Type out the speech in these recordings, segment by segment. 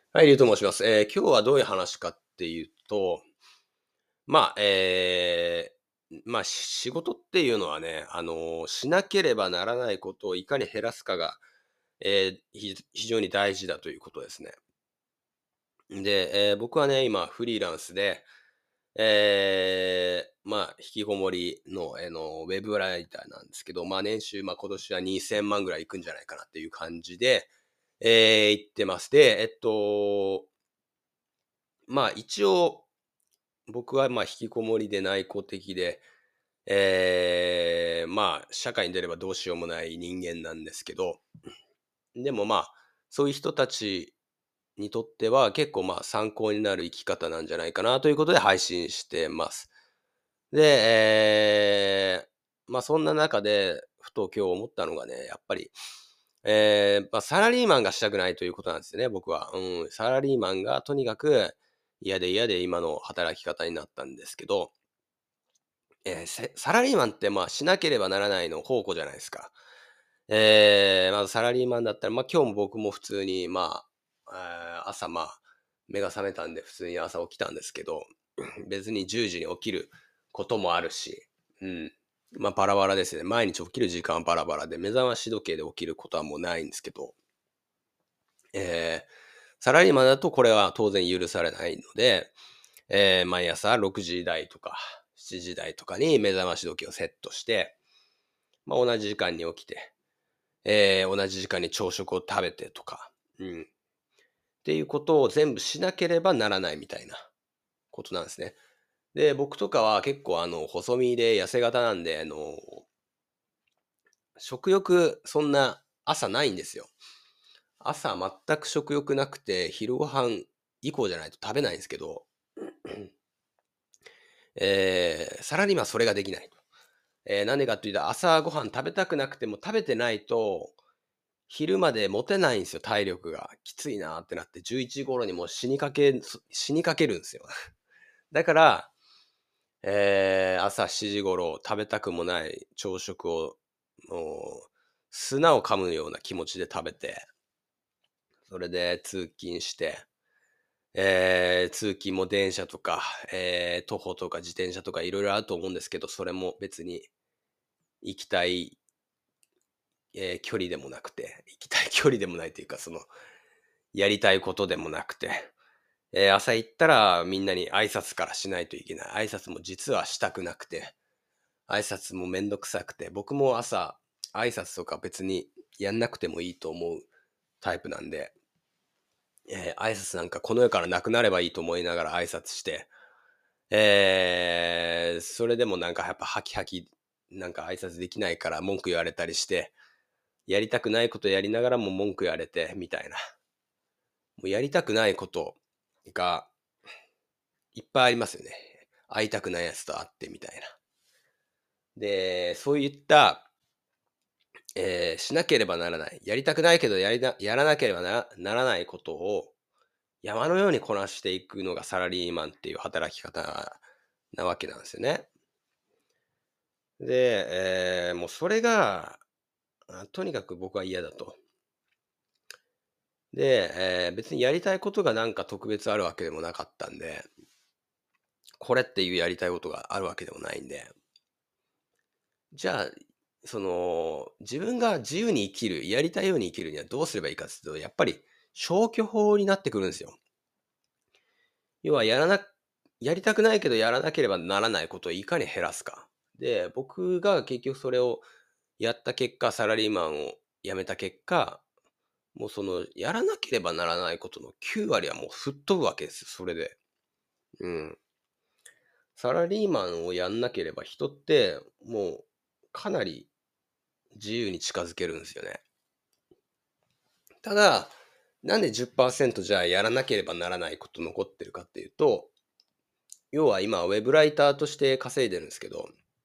はい、リュウと申します。今日はどういう話かっていうと、まあ、仕事っていうのはね、しなければならないことをいかに減らすかが、非常に大事だということですね。で、僕はね、今フリーランスで、引きこもりの、ウェブライターなんですけど、年収、今年は2000万ぐらいいくんじゃないかなっていう感じで、言ってます。で、一応、僕は引きこもりで内向的で、社会に出ればどうしようもない人間なんですけど、でもそういう人たちにとっては結構参考になる生き方なんじゃないかなということで配信してます。で、そんな中で、ふと今日思ったのがね、やっぱり、サラリーマンがしたくないということなんですよね、僕は。サラリーマンがとにかく嫌で嫌で今の働き方になったんですけど、サラリーマンってしなければならないの宝庫じゃないですか。まずサラリーマンだったら、今日も僕も普通に、朝目が覚めたんで普通に朝起きたんですけど、別に10時に起きることもあるし、うん。バラバラですね。毎日起きる時間はバラバラで、目覚まし時計で起きることはもうないんですけど、えーサラリーマンだとこれは当然許されないので、毎朝6時台とか7時台とかに目覚まし時計をセットして、同じ時間に起きて、同じ時間に朝食を食べてとか、っていうことを全部しなければならないみたいなことなんですね。で、僕とかは結構細身で痩せ型なんで、食欲そんな朝ないんですよ。朝全く食欲なくて、昼ご飯以降じゃないと食べないんですけど、サラリーマンはそれができないと。なんでかっていうと、朝ごはん食べたくなくても食べてないと、昼まで持てないんですよ、体力が。きついなってなって、11時頃にもう死にかけるんですよ。だから、朝7時頃食べたくもない朝食を、もう、砂を噛むような気持ちで食べて、それで通勤して、通勤も電車とか、徒歩とか自転車とかいろいろあると思うんですけど、それも別に行きたい、距離でもなくて、行きたい距離でもないというか、やりたいことでもなくて、朝行ったらみんなに挨拶からしないといけない。挨拶も実はしたくなくて、挨拶もめんどくさくて、僕も朝、挨拶とか別にやんなくてもいいと思うタイプなんで、挨拶なんかこの世からなくなればいいと思いながら挨拶して、それでもなんかやっぱハキハキ、なんか挨拶できないから文句言われたりして、やりたくないことやりながらも文句言われて、みたいな。もうやりたくないことがいっぱいありますよね。会いたくないやつと会ってみたいな。で、そういった、しなければならない。やりたくないけどやらなければならないことを山のようにこなしていくのがサラリーマンっていう働き方なわけなんですよね。で、もうそれが、とにかく僕は嫌だと。で、別にやりたいことがなんか特別あるわけでもなかったんで、これっていうやりたいことがあるわけでもないんで、じゃあ、自分が自由に生きる、やりたいように生きるにはどうすればいいかっていうと、やっぱり消去法になってくるんですよ。要はやりたくないけどやらなければならないことをいかに減らすか。で、僕が結局それをやった結果、サラリーマンを辞めた結果、もうやらなければならないことの9割はもう吹っ飛ぶわけですよ、それで。うん。サラリーマンをやんなければ人って、もう、かなり自由に近づけるんですよね。ただ、なんで10%じゃあやらなければならないこと残ってるかっていうと、要は今、ウェブライターとして稼いでるんですけど、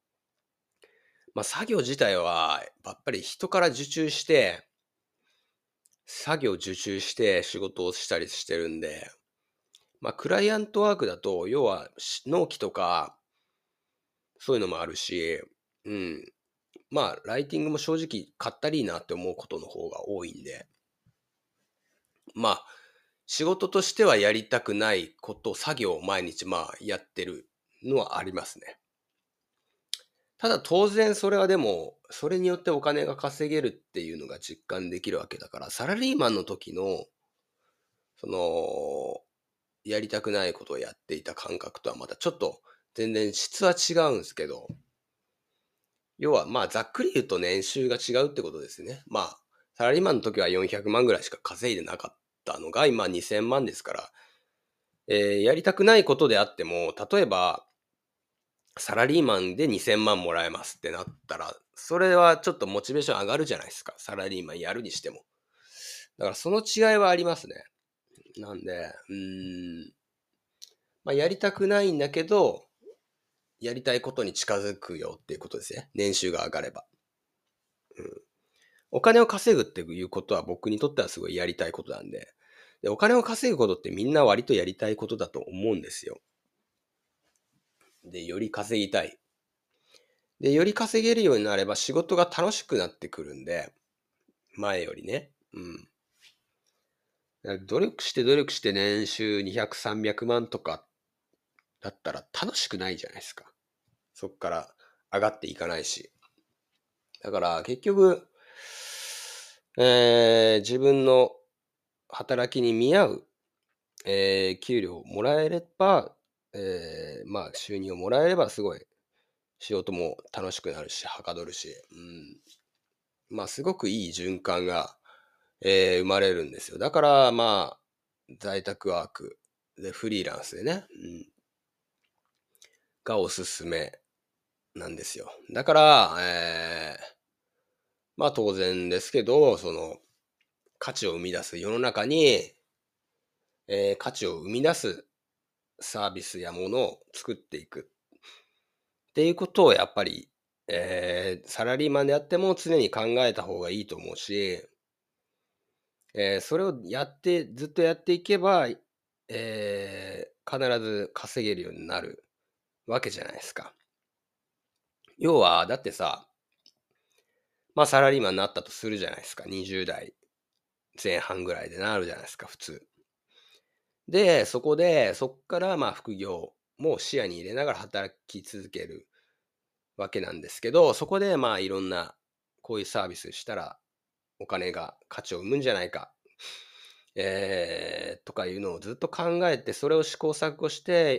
作業自体は、やっぱり人から作業受注して仕事をしたりしてるんで、クライアントワークだと、要は納期とか、そういうのもあるし、うん。ライティングも正直、かったりいなって思うことの方が多いんで、まあ、 仕事としてはやりたくないこと、作業を毎日やってるのはありますね。ただ当然それはでも、それによってお金が稼げるっていうのが実感できるわけだから、サラリーマンの時の、その、やりたくないことをやっていた感覚とはまたちょっと全然質は違うんですけど、要はざっくり言うと年収が違うってことですね。サラリーマンの時は400万ぐらいしか稼いでなかったのが今2000万ですから、やりたくないことであっても、例えばサラリーマンで2000万もらえますってなったら、それはちょっとモチベーション上がるじゃないですか。サラリーマンやるにしても。だからその違いはありますね。なんで、やりたくないんだけど、やりたいことに近づくよっていうことですね。年収が上がれば。お金を稼ぐっていうことは僕にとってはすごいやりたいことなんで。で、お金を稼ぐことってみんな割とやりたいことだと思うんですよ。で、より稼ぎたい。で、より稼げるようになれば仕事が楽しくなってくるんで、前よりね。努力して年収200、300万とかだったら楽しくないじゃないですか。そっから上がっていかないし。だから結局、自分の働きに見合う、給料をもらえれば、収入をもらえればすごい仕事も楽しくなるし、はかどるし、すごくいい循環が、生まれるんですよ。だから在宅ワークでフリーランスでね、がおすすめなんですよ。だから、当然ですけど、その価値を生み出す世の中に、価値を生み出すサービスやものを作っていくっていうことをやっぱり、サラリーマンであっても常に考えた方がいいと思うし、それをずっとやっていけば、必ず稼げるようになるわけじゃないですか。要は、だってさ、サラリーマンになったとするじゃないですか。20代前半ぐらいでなるじゃないですか、普通。で、そっから副業も視野に入れながら働き続けるわけなんですけど、そこでいろんなこういうサービスしたらお金が価値を生むんじゃないか、とかいうのをずっと考えて、それを試行錯誤して、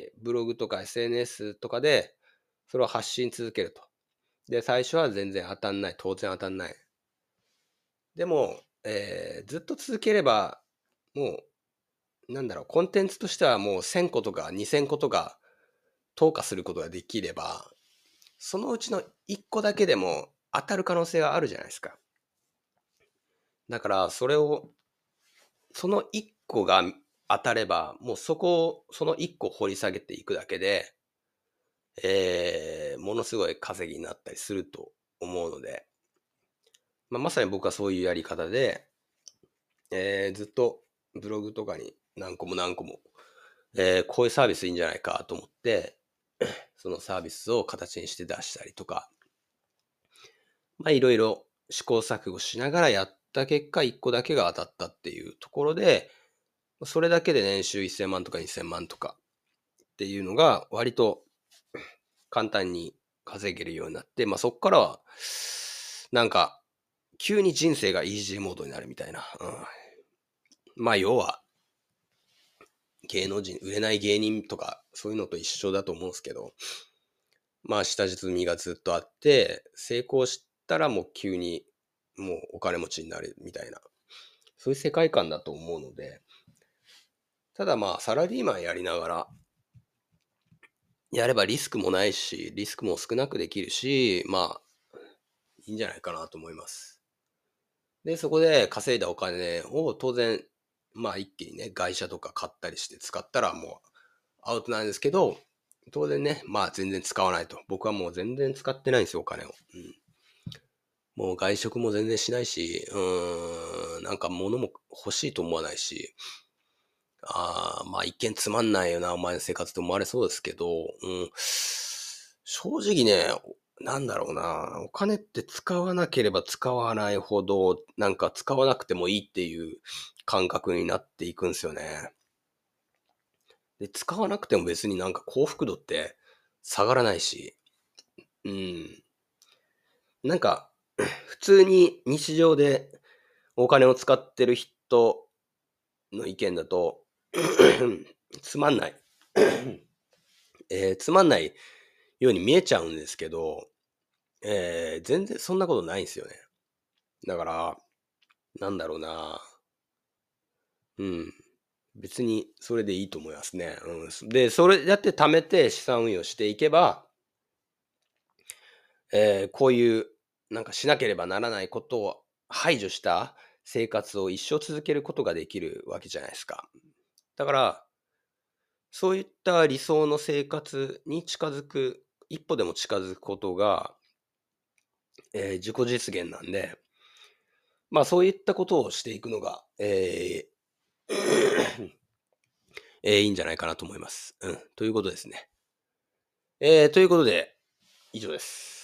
ブログとか SNS とかでそれを発信続けると。で、最初は全然当たんない。当然当たんない。でも、ずっと続ければ、もう、コンテンツとしてはもう1000個とか2000個とか投下することができれば、そのうちの1個だけでも当たる可能性があるじゃないですか。だから、その1個が当たれば、もうその1個掘り下げていくだけで、ものすごい稼ぎになったりすると思うので、まさに僕はそういうやり方で、ずっとブログとかに何個も何個も、こういうサービスいいんじゃないかと思って、そのサービスを形にして出したりとか、いろいろ試行錯誤しながらやった結果、1個だけが当たったっていうところで、それだけで年収1000万とか2000万とかっていうのが割と簡単に稼げるようになって、そっからは、急に人生がイージーモードになるみたいな。要は、芸能人、売れない芸人とか、そういうのと一緒だと思うんですけど、下積みがずっとあって、成功したらもう急に、もうお金持ちになるみたいな、そういう世界観だと思うので、ただサラリーマンやりながら、やればリスクもないし、リスクも少なくできるし、いいんじゃないかなと思います。で、そこで稼いだお金を当然、一気にね、外車とか買ったりして使ったらもうアウトなんですけど、当然ね、全然使わないと。僕はもう全然使ってないんですよ、お金を。もう外食も全然しないし、物も欲しいと思わないし、一見つまんないよな、お前の生活と思われそうですけど、正直ね、 なんだろうな、お金って使わなければ使わないほど、なんか使わなくてもいいっていう感覚になっていくんすよね。で、使わなくても別になんか幸福度って下がらないし、うん。なんか、普通に日常でお金を使ってる人の意見だと、つまんない。つまんないように見えちゃうんですけど、全然そんなことないんすよね。だから、なんだろうな。うん。別にそれでいいと思いますね。うん。で、それやって貯めて資産運用していけば、こういうなんかしなければならないことを排除した生活を一生続けることができるわけじゃないですか。だから、そういった理想の生活に近づく、一歩でも近づくことが、自己実現なんで、まあそういったことをしていくのが、いいんじゃないかなと思います。うん。ということですね。ということで、以上です。